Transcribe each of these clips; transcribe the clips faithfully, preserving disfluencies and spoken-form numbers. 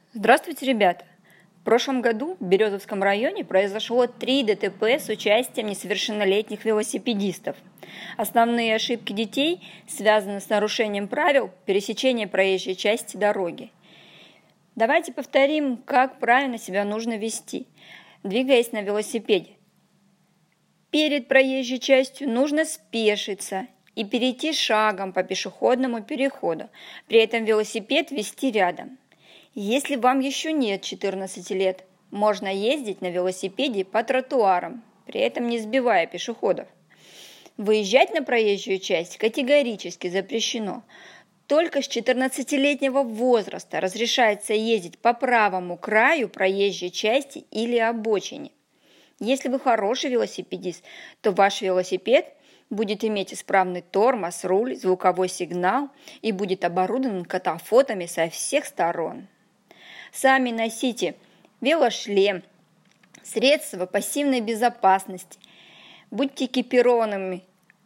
Здравствуйте, ребята! В прошлом году в Березовском районе произошло три ДТП с участием несовершеннолетних велосипедистов. Основные ошибки детей связаны с нарушением правил пересечения проезжей части дороги. Давайте повторим, как правильно себя нужно вести, двигаясь на велосипеде. Перед проезжей частью нужно спешиться и перейти шагом по пешеходному переходу, при этом велосипед вести рядом. Если вам еще нет четырнадцати лет, можно ездить на велосипеде по тротуарам, при этом не сбивая пешеходов. Выезжать на проезжую часть категорически запрещено. Только с четырнадцатилетнего возраста разрешается ездить по правому краю проезжей части или обочине. Если вы хороший велосипедист, то ваш велосипед будет иметь исправный тормоз, руль, звуковой сигнал и будет оборудован катафотами со всех сторон. Сами носите велошлем, средства пассивной безопасности, будьте экипированными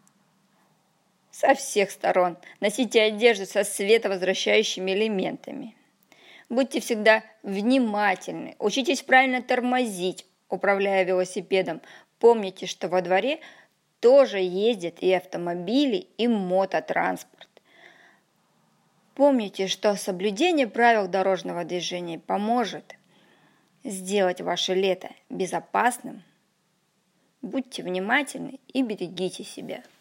со всех сторон, носите одежду со световозвращающими элементами. Будьте всегда внимательны, учитесь правильно тормозить, управляя велосипедом. Помните, что во дворе тоже ездят и автомобили, и мототранспорт. Помните, что соблюдение правил дорожного движения поможет сделать ваше лето безопасным. Будьте внимательны и берегите себя.